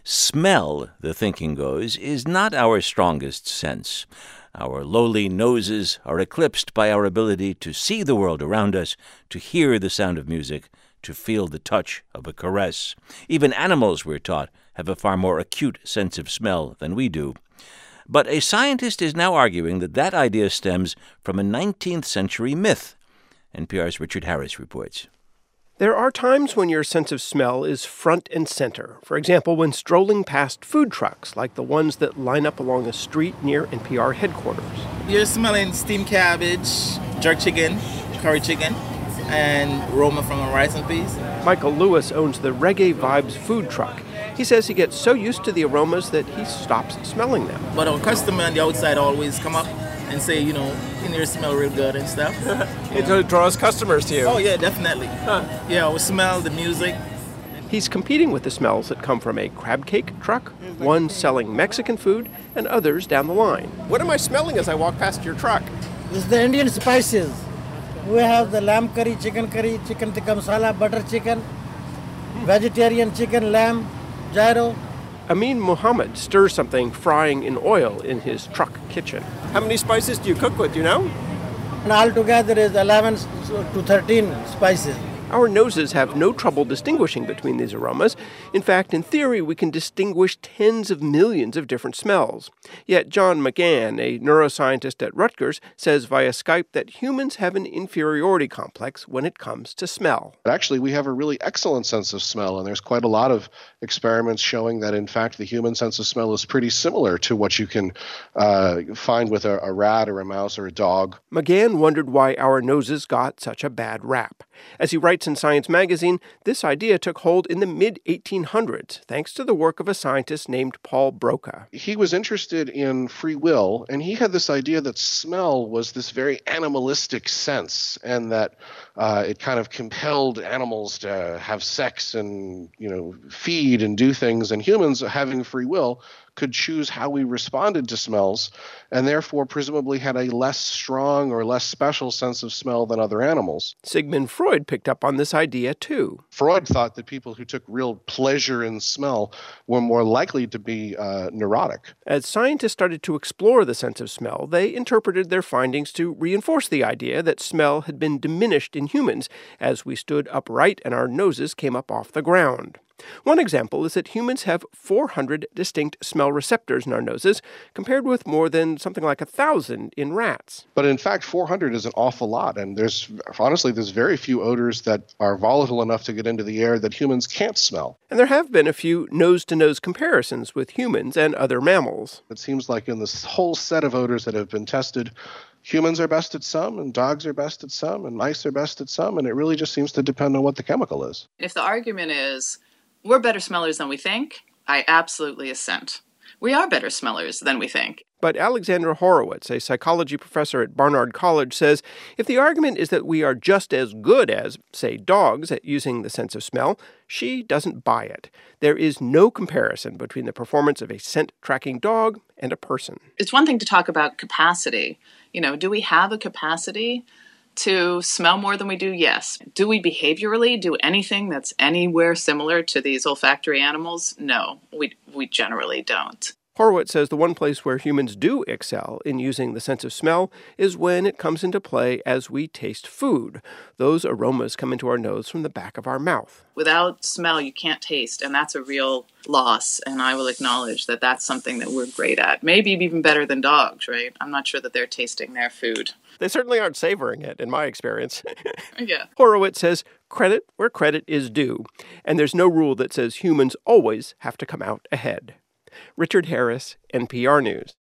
Smell, the thinking goes, is not our strongest sense. Our lowly noses are eclipsed by our ability to see the world around us, to hear the sound of music, to feel the touch of a caress. Even animals, we're taught, have a far more acute sense of smell than we do. But a scientist is now arguing that that idea stems from a 19th century myth. NPR's Richard Harris reports. There are times when your sense of smell is front and center. For example, when strolling past food trucks, like the ones that line up along a street near NPR headquarters. You're smelling steamed cabbage, jerk chicken, curry chicken, and aroma from a rice and peas. Michael Lewis owns the Reggae Vibes food truck. He says he gets so used to the aromas that he stops smelling them. But our customer on the outside always come up and say, in here smell real good and stuff. It draws customers to you. Oh, yeah, definitely. Yeah, we smell the music. He's competing with the smells that come from a crab cake truck, one selling Mexican food, and others down the line. What am I smelling as I walk past your truck? This is the Indian spices. We have the lamb curry, chicken tikka masala, butter chicken, vegetarian chicken, lamb, gyro. Amin Muhammad stirs something frying in oil in his truck kitchen. How many spices do you cook with, do you know? And altogether is 11 to 13 spices. Our noses have no trouble distinguishing between these aromas. In fact, in theory, we can distinguish tens of millions of different smells. Yet John McGann, a neuroscientist at Rutgers, says via Skype that humans have an inferiority complex when it comes to smell. Actually, we have a really excellent sense of smell, and there's quite a lot of experiments showing that, in fact, the human sense of smell is pretty similar to what you can find with a rat or a mouse or a dog. McGann wondered why our noses got such a bad rap. As he writes in Science magazine, this idea took hold in the mid-1800s, thanks to the work of a scientist named Paul Broca. He was interested in free will, and he had this idea that smell was this very animalistic sense, and that it kind of compelled animals to have sex and, feed and do things, and humans, having free will, could choose how we responded to smells, and therefore presumably had a less strong or less special sense of smell than other animals. Sigmund Freud picked up on this idea, too. Freud thought that people who took real pleasure in smell were more likely to be neurotic. As scientists started to explore the sense of smell, they interpreted their findings to reinforce the idea that smell had been diminished in humans as we stood upright and our noses came up off the ground. One example is that humans have 400 distinct smell receptors in our noses, compared with more than something like 1,000 in rats. But in fact, 400 is an awful lot, and there's very few odors that are volatile enough to get into the air that humans can't smell. And there have been a few nose-to-nose comparisons with humans and other mammals. It seems like in this whole set of odors that have been tested, humans are best at some, and dogs are best at some, and mice are best at some, and it really just seems to depend on what the chemical is. If the argument is, we're better smellers than we think, I absolutely assent. We are better smellers than we think. But Alexandra Horowitz, a psychology professor at Barnard College, says if the argument is that we are just as good as, say, dogs at using the sense of smell, she doesn't buy it. There is no comparison between the performance of a scent-tracking dog and a person. It's one thing to talk about capacity. Do we have a capacity to smell more than we do? Yes. Do we behaviorally do anything that's anywhere similar to these olfactory animals? No, we generally don't. Horowitz says the one place where humans do excel in using the sense of smell is when it comes into play as we taste food. Those aromas come into our nose from the back of our mouth. Without smell, you can't taste, and that's a real loss, and I will acknowledge that that's something that we're great at. Maybe even better than dogs, right? I'm not sure that they're tasting their food. They certainly aren't savoring it, in my experience. Yeah. Horowitz says credit where credit is due, and there's no rule that says humans always have to come out ahead. Richard Harris, NPR News.